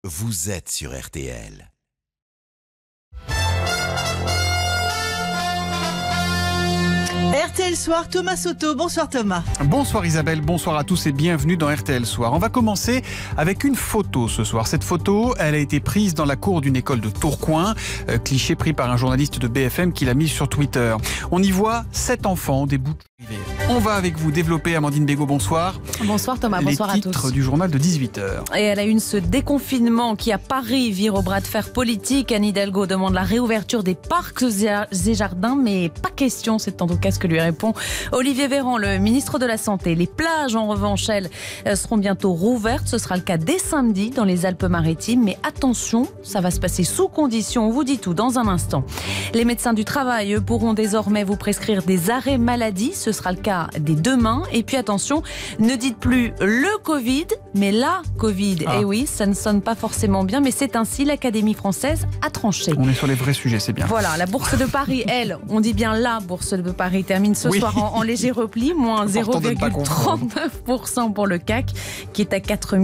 vous êtes sur RTL. RTL Soir, Thomas Soto. Bonsoir Thomas. Bonsoir Isabelle, bonsoir à tous et bienvenue dans RTL Soir. On va commencer avec une photo ce soir. Cette photo, elle a été prise dans la cour d'une école de Tourcoing. Cliché pris par un journaliste de BFM qui l'a mise sur Twitter. On y voit 7 enfants, des bouts de privés. On va avec vous développer, Amandine Bégaud, bonsoir. Bonsoir Thomas, bonsoir à tous. Les titres du journal de 18h. Et à la une, ce déconfinement qui à Paris vire au bras de fer politique. Anne Hidalgo demande la réouverture des parcs et jardins, mais pas question, c'est en tout cas ce que lui répond Olivier Véran, le ministre de la Santé. Les plages, en revanche, elles seront bientôt rouvertes. Ce sera le cas dès samedi dans les Alpes-Maritimes. Mais attention, ça va se passer sous condition. On vous dit tout dans un instant. Les médecins du travail, eux, pourront désormais vous prescrire des arrêts maladie. Ce sera le cas dès demain. Et puis attention, ne dites plus le Covid, mais la Covid. Et oui, ça ne sonne pas forcément bien, mais c'est ainsi, l'Académie française a tranché. On est sur les vrais sujets, c'est bien. Voilà, la bourse de Paris, elle, on dit bien la bourse de Paris, termine ce soir en léger repli, moins 0,39% pour le CAC, qui est à 4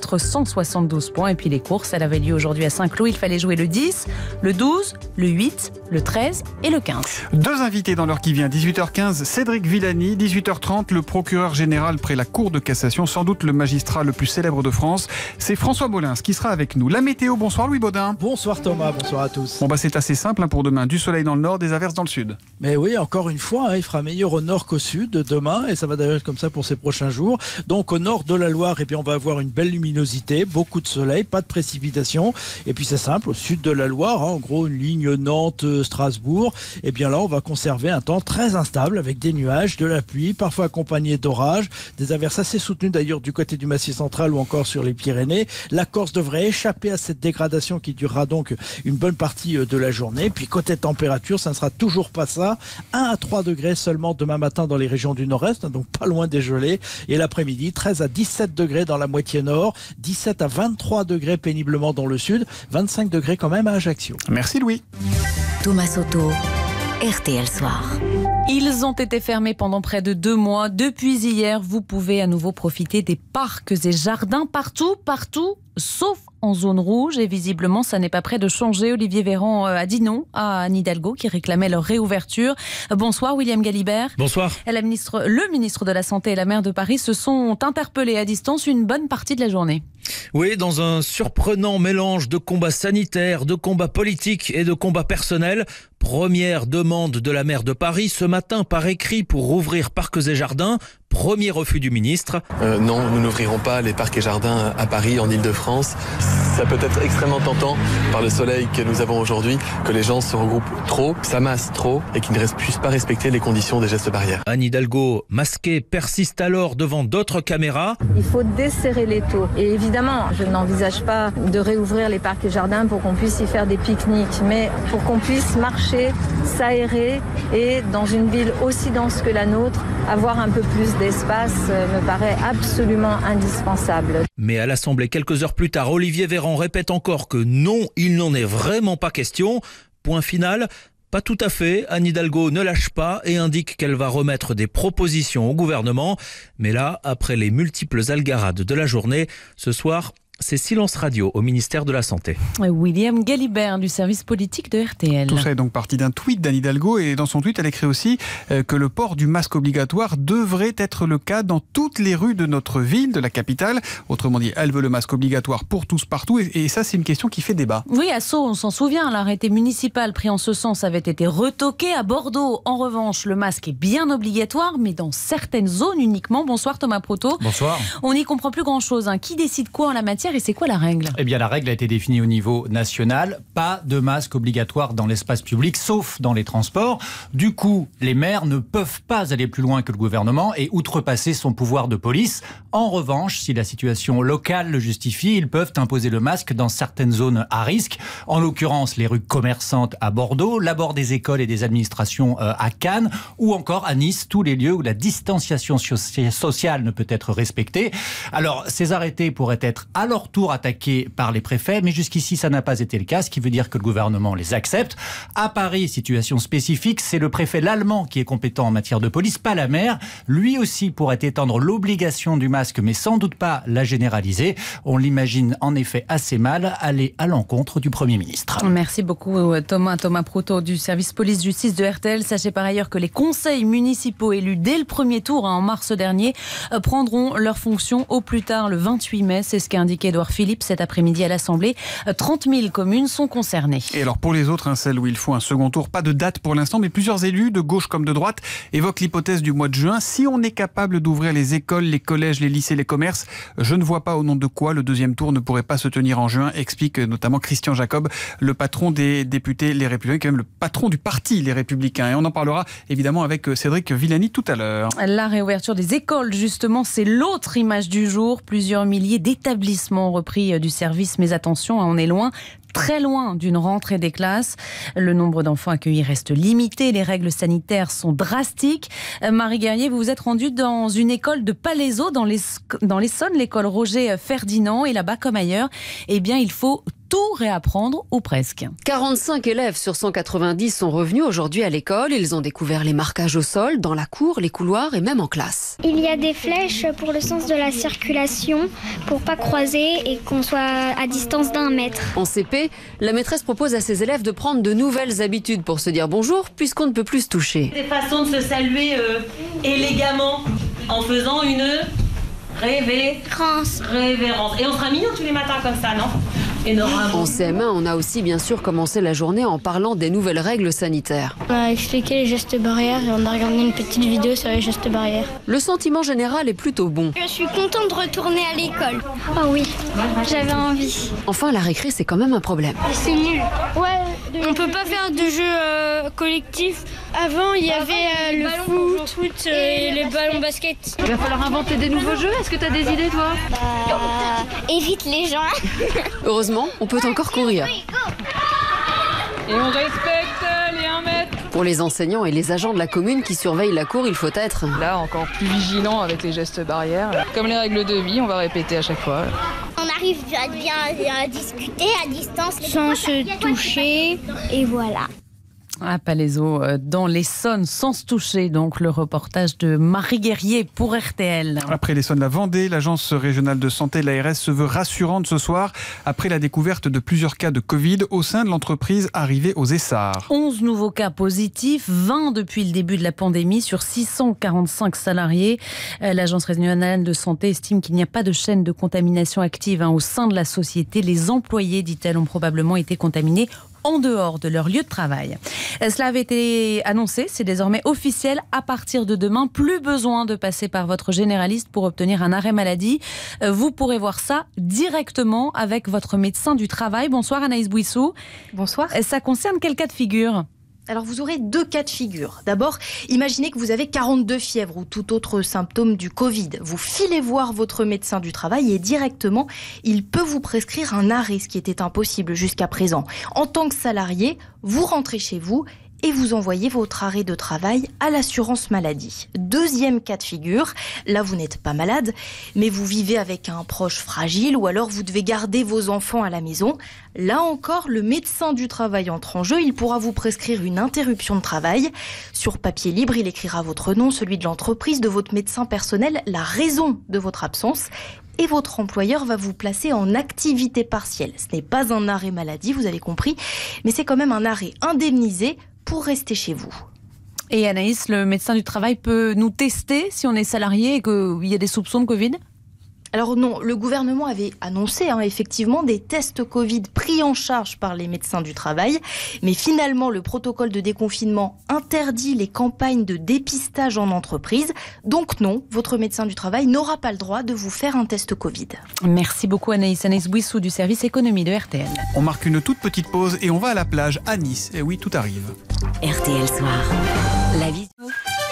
472 points. Et puis les courses, elle avait lieu aujourd'hui à Saint-Cloud. Il fallait jouer le 10, le 12, le 8, le 13 et le 15. Deux invités dans l'heure qui vient. 18h15, Cédric Villani. 18h30, le procureur général près la Cour de cassation, sans doute le magistrat le plus célèbre de France. C'est François Bollins qui sera avec nous. La météo, bonsoir Louis Baudin. Bonsoir Thomas, bonsoir à tous. Bon c'est assez simple pour demain. Du soleil dans le nord, des averses dans le sud. Mais oui, encore une fois, il fera meilleur au nord qu'au sud demain, et ça va d'ailleurs être comme ça pour ces prochains jours. Donc au nord de la Loire, on va avoir une belle luminosité, beaucoup de soleil, pas de précipitation. Et puis c'est simple, au sud de la Loire, en gros une ligne Nantes-Strasbourg, là on va conserver un temps très instable avec des nuages, de la pluie, parfois accompagnés d'orages, des averses assez soutenues d'ailleurs du côté du Massif central ou encore sur les Pyrénées. La Corse devrait échapper à cette dégradation qui durera donc une bonne partie de la journée. Puis côté température, ça ne sera toujours pas ça. 1 à 3 degrés seulement demain matin dans les régions du nord-est, donc pas loin des gelées. Et l'après-midi, 13 à 17 degrés dans la moitié nord, 17 à 23 degrés péniblement dans le sud, 25 degrés quand même à Ajaccio. Merci Louis. Thomas Soto, RTL Soir. Ils ont été fermés pendant près de 2 mois. Depuis hier, vous pouvez à nouveau profiter des parcs et jardins partout, sauf en zone rouge. Et visiblement, ça n'est pas prêt de changer. Olivier Véran a dit non à Anne Hidalgo qui réclamait leur réouverture. Bonsoir William Galibert. Bonsoir. Le ministre de la Santé et la maire de Paris se sont interpellés à distance une bonne partie de la journée. Oui, dans un surprenant mélange de combats sanitaires, de combats politiques et de combats personnels. Première demande de la maire de Paris ce matin par écrit pour rouvrir parcs et jardins. Premier refus du ministre. Non, nous n'ouvrirons pas les parcs et jardins à Paris, en Ile-de-France. Ça peut être extrêmement tentant par le soleil que nous avons aujourd'hui, que les gens se regroupent trop, s'amassent trop et qu'ils ne puissent pas respecter les conditions des gestes barrières. Anne Hidalgo, masquée, persiste alors devant d'autres caméras. Il faut desserrer l'étau. Et évidemment, je n'envisage pas de réouvrir les parcs et jardins pour qu'on puisse y faire des pique-niques, mais pour qu'on puisse marcher, s'aérer et dans une ville aussi dense que la nôtre, avoir un peu plus d'espace me paraît absolument indispensable. Mais à l'Assemblée, quelques heures plus tard, Olivier Véran répète encore que non, il n'en est vraiment pas question. Point final. Pas tout à fait, Anne Hidalgo ne lâche pas et indique qu'elle va remettre des propositions au gouvernement. Mais là, après les multiples algarades de la journée, ce soir, c'est silence radio au ministère de la Santé. William Galibert du service politique de RTL. Tout ça est donc parti d'un tweet d'Anne Hidalgo et dans son tweet elle écrit aussi que le port du masque obligatoire devrait être le cas dans toutes les rues de notre ville, de la capitale. Autrement dit, elle veut le masque obligatoire pour tous partout et ça c'est une question qui fait débat. Oui, à Sceaux, on s'en souvient, l'arrêté municipal pris en ce sens avait été retoqué. À Bordeaux, en revanche, le masque est bien obligatoire mais dans certaines zones uniquement. Bonsoir Thomas Proto. Bonsoir. On n'y comprend plus grand chose. Qui décide quoi en la matière? Et c'est quoi la règle? Eh bien, la règle a été définie au niveau national. Pas de masque obligatoire dans l'espace public, sauf dans les transports. Du coup, les maires ne peuvent pas aller plus loin que le gouvernement et outrepasser son pouvoir de police. En revanche, si la situation locale le justifie, ils peuvent imposer le masque dans certaines zones à risque. En l'occurrence, les rues commerçantes à Bordeaux, l'abord des écoles et des administrations à Cannes, ou encore à Nice, tous les lieux où la distanciation sociale ne peut être respectée. Alors, ces arrêtés pourraient être alors leur tour attaqués par les préfets, mais jusqu'ici ça n'a pas été le cas, ce qui veut dire que le gouvernement les accepte. À Paris, situation spécifique, c'est le préfet l'allemand qui est compétent en matière de police, pas la maire. Lui aussi pourrait étendre l'obligation du masque, mais sans doute pas la généraliser. On l'imagine en effet assez mal aller à l'encontre du Premier ministre. Merci beaucoup Thomas Proutot du service police-justice de RTL. Sachez par ailleurs que les conseils municipaux élus dès le premier tour en mars dernier prendront leurs fonctions au plus tard le 28 mai. C'est ce qu'a indiqué Édouard Philippe cet après-midi à l'Assemblée. 30 000 communes sont concernées. Et alors pour les autres, celles où il faut un second tour, pas de date pour l'instant, mais plusieurs élus, de gauche comme de droite, évoquent l'hypothèse du mois de juin. Si on est capable d'ouvrir les écoles, les collèges, les lycées, les commerces, je ne vois pas au nom de quoi le deuxième tour ne pourrait pas se tenir en juin, explique notamment Christian Jacob, le patron des députés Les Républicains, quand même le patron du parti Les Républicains. Et on en parlera évidemment avec Cédric Villani tout à l'heure. La réouverture des écoles, justement, c'est l'autre image du jour. Plusieurs milliers d'établissements ont repris du service, mais attention, on est loin. Très loin d'une rentrée des classes. Le nombre d'enfants accueillis reste limité. Les règles sanitaires sont drastiques. Marie Guerrier, vous vous êtes rendue dans une école de Palaiseau, dans l'Essonne, l'école Roger Ferdinand. Et là-bas, comme ailleurs, eh bien, il faut tout réapprendre, ou presque. 45 élèves sur 190 sont revenus aujourd'hui à l'école. Ils ont découvert les marquages au sol, dans la cour, les couloirs et même en classe. Il y a des flèches pour le sens de la circulation, pour pas croiser et qu'on soit à distance d'1 mètre. En CP, la maîtresse propose à ses élèves de prendre de nouvelles habitudes pour se dire bonjour, puisqu'on ne peut plus se toucher. Des façons de se saluer élégamment, en faisant une révérence. Et on sera mignons tous les matins comme ça, non ? En CM1, on a aussi bien sûr commencé la journée en parlant des nouvelles règles sanitaires. On a expliqué les gestes barrières et on a regardé une petite vidéo sur les gestes barrières. Le sentiment général est plutôt bon. Je suis contente de retourner à l'école. Oh oui, j'avais envie. Enfin, la récré, c'est quand même un problème. C'est nul. Ouais, on peut pas faire de jeux collectifs. Avant, il y avait le foot et les ballons basket. Il va falloir inventer des nouveaux jeux. Est-ce que tu as des idées, toi ? Évite les gens. Heureusement, on peut encore courir. Et on respecte les 1 mètre. Pour les enseignants et les agents de la commune qui surveillent la cour, il faut être... Là, encore plus vigilant avec les gestes barrières. Comme les règles de vie, on va répéter à chaque fois. On arrive à bien discuter à distance sans se toucher et voilà. À Palaiseau, dans l'Essonne, sans se toucher. Donc, le reportage de Marie Guerrier pour RTL. Après l'Essonne, la Vendée, l'agence régionale de santé, l'ARS, se veut rassurante ce soir après la découverte de plusieurs cas de Covid au sein de l'entreprise arrivée aux Essarts. 11 nouveaux cas positifs, 20 depuis le début de la pandémie sur 645 salariés. L'agence régionale de santé estime qu'il n'y a pas de chaîne de contamination active au sein de la société. Les employés, dit-elle, ont probablement été contaminés en dehors de leur lieu de travail. Cela avait été annoncé, c'est désormais officiel. À partir de demain, plus besoin de passer par votre généraliste pour obtenir un arrêt maladie. Vous pourrez voir ça directement avec votre médecin du travail. Bonsoir Anaïs Bouissou. Bonsoir. Ça concerne quel cas de figure ? Alors vous aurez 2 cas de figure. D'abord, imaginez que vous avez 42 fièvres ou tout autre symptôme du Covid. Vous filez voir votre médecin du travail et directement, il peut vous prescrire un arrêt, ce qui était impossible jusqu'à présent. En tant que salarié, vous rentrez chez vous et vous envoyez votre arrêt de travail à l'assurance maladie. Deuxième cas de figure, là vous n'êtes pas malade, mais vous vivez avec un proche fragile ou alors vous devez garder vos enfants à la maison. Là encore, le médecin du travail entre en jeu, il pourra vous prescrire une interruption de travail. Sur papier libre, il écrira votre nom, celui de l'entreprise, de votre médecin personnel, la raison de votre absence. Et votre employeur va vous placer en activité partielle. Ce n'est pas un arrêt maladie, vous avez compris, mais c'est quand même un arrêt indemnisé pour rester chez vous. Et Anaïs, le médecin du travail peut nous tester si on est salarié et qu'il y a des soupçons de Covid ? Alors non, le gouvernement avait annoncé effectivement des tests Covid pris en charge par les médecins du travail. Mais finalement, le protocole de déconfinement interdit les campagnes de dépistage en entreprise. Donc non, votre médecin du travail n'aura pas le droit de vous faire un test Covid. Merci beaucoup Anaïs. Anaïs Bouissou du service économie de RTL. On marque une toute petite pause et on va à la plage à Nice. Et oui, tout arrive. RTL Soir. La vie.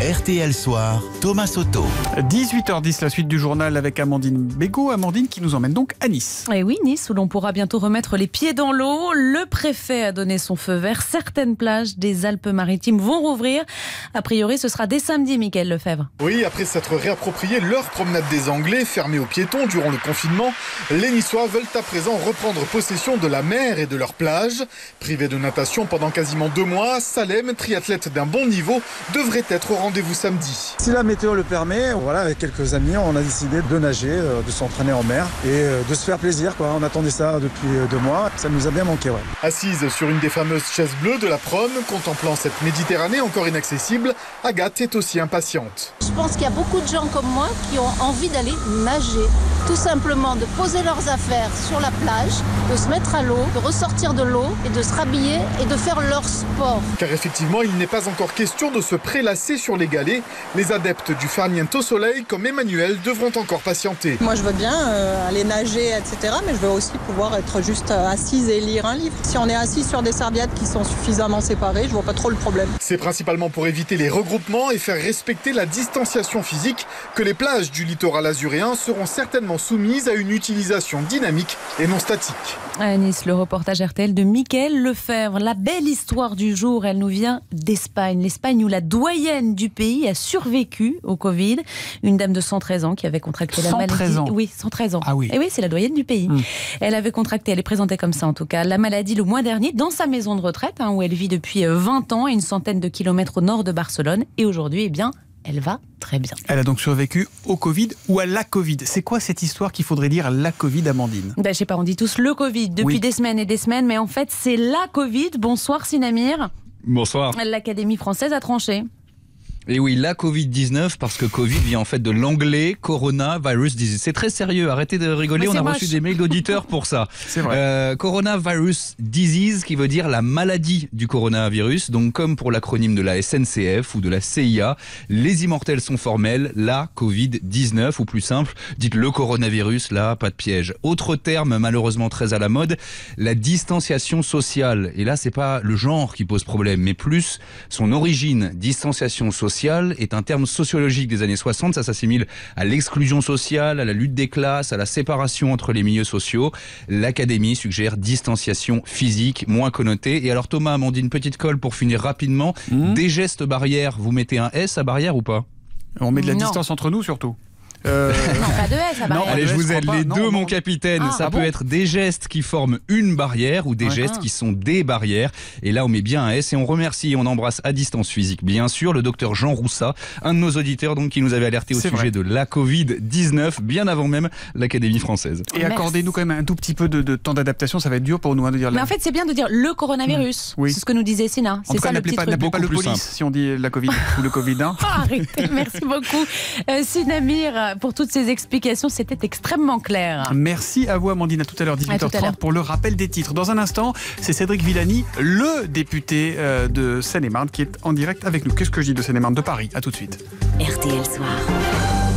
RTL Soir, Thomas Soto. 18h10, la suite du journal avec Amandine Bégaud. Amandine qui nous emmène donc à Nice. Et oui, Nice, où l'on pourra bientôt remettre les pieds dans l'eau. Le préfet a donné son feu vert. Certaines plages des Alpes-Maritimes vont rouvrir. A priori, ce sera dès samedi, Mickaël Lefebvre. Oui, après s'être réapproprié leur promenade des Anglais, fermée aux piétons durant le confinement, les Niçois veulent à présent reprendre possession de la mer et de leurs plages. Privés de natation pendant quasiment 2 mois, Salem, triathlète d'un bon niveau, devrait être au rendez-vous samedi. Si la météo le permet, voilà, avec quelques amis, on a décidé de nager, de s'entraîner en mer et de se faire plaisir, quoi. On attendait ça depuis 2 mois, ça nous a bien manqué. Ouais. Assise sur une des fameuses chaises bleues de la Prom, contemplant cette Méditerranée encore inaccessible, Agathe est aussi impatiente. Je pense qu'il y a beaucoup de gens comme moi qui ont envie d'aller nager. Tout simplement de poser leurs affaires sur la plage, de se mettre à l'eau, de ressortir de l'eau et de se rhabiller et de faire leur sport. Car effectivement, il n'est pas encore question de se prélasser sur les galets. Les adeptes du farniente au soleil, comme Emmanuel, devront encore patienter. Moi, je veux bien aller nager, etc. Mais je veux aussi pouvoir être juste assise et lire un livre. Si on est assis sur des serviettes qui sont suffisamment séparées, je vois pas trop le problème. C'est principalement pour éviter les regroupements et faire respecter la distanciation physique que les plages du littoral azuréen seront certainement soumises à une utilisation dynamique et non statique. À Nice, le reportage RTL de Mickaël Lefebvre. La belle histoire du jour, elle nous vient d'Espagne. L'Espagne où la doyenne du pays a survécu au Covid. Une dame de 113 ans qui avait contracté la maladie. 113 ans. Oui, 113 ans. Ah oui. Et oui, c'est la doyenne du pays. Elle avait contracté, elle est présentée comme ça en tout cas, la maladie le mois dernier dans sa maison de retraite où elle vit depuis 20 ans, à une centaine de kilomètres au nord de Barcelone. Et aujourd'hui, eh bien, elle va très bien. Elle a donc survécu au Covid ou à la Covid. C'est quoi cette histoire qu'il faudrait dire la Covid, Amandine ? Je sais pas, on dit tous le Covid depuis des semaines et des semaines, mais en fait, c'est la Covid. Bonsoir Sinamir. Bonsoir. L'Académie française a tranché. Et oui, la Covid-19, parce que Covid vient en fait de l'anglais coronavirus disease. C'est très sérieux, arrêtez de rigoler, on a reçu des mails d'auditeurs pour ça. C'est vrai. Coronavirus disease, qui veut dire la maladie du coronavirus. Donc comme pour l'acronyme de la SNCF ou de la CIA, les immortels sont formels, la Covid-19, ou plus simple, dites le coronavirus, là, pas de piège. Autre terme malheureusement très à la mode, la distanciation sociale. Et là, c'est pas le genre qui pose problème, mais plus son origine. Distanciation sociale est un terme sociologique des années 60, ça s'assimile à l'exclusion sociale, à la lutte des classes, à la séparation entre les milieux sociaux. L'Académie suggère distanciation physique, moins connotée. Et alors Thomas, Amandine, petite colle pour finir rapidement. Des gestes barrières, vous mettez un S à barrière ou pas ? On met de la distance entre nous surtout. Non, pas de S, non, allez, je vous aide les deux, mon capitaine. Ça peut être des gestes qui forment une barrière ou des gestes qui sont des barrières. Et là, on met bien un S et on remercie et on embrasse à distance physique, bien sûr, le docteur Jean Roussat, un de nos auditeurs donc qui nous avait alerté au sujet de la Covid-19, bien avant même l'Académie française. Et accordez-nous quand même un tout petit peu de temps d'adaptation, ça va être dur pour nous de dire. Mais en fait, c'est bien de dire le coronavirus. C'est ce que nous disait Sina. C'est ça le petit truc. N'appelez pas le police si on dit la Covid ou le Covid. Arrêtez, merci beaucoup. Sinamir, pour toutes ces explications, c'était extrêmement clair. Merci à vous Amandine, à tout à l'heure 18h30 pour le rappel des titres. Dans un instant, c'est Cédric Villani, le député de Seine-et-Marne qui est en direct avec nous. Qu'est-ce que je dis de Seine-et-Marne ? De Paris, à tout de suite. RTL Soir.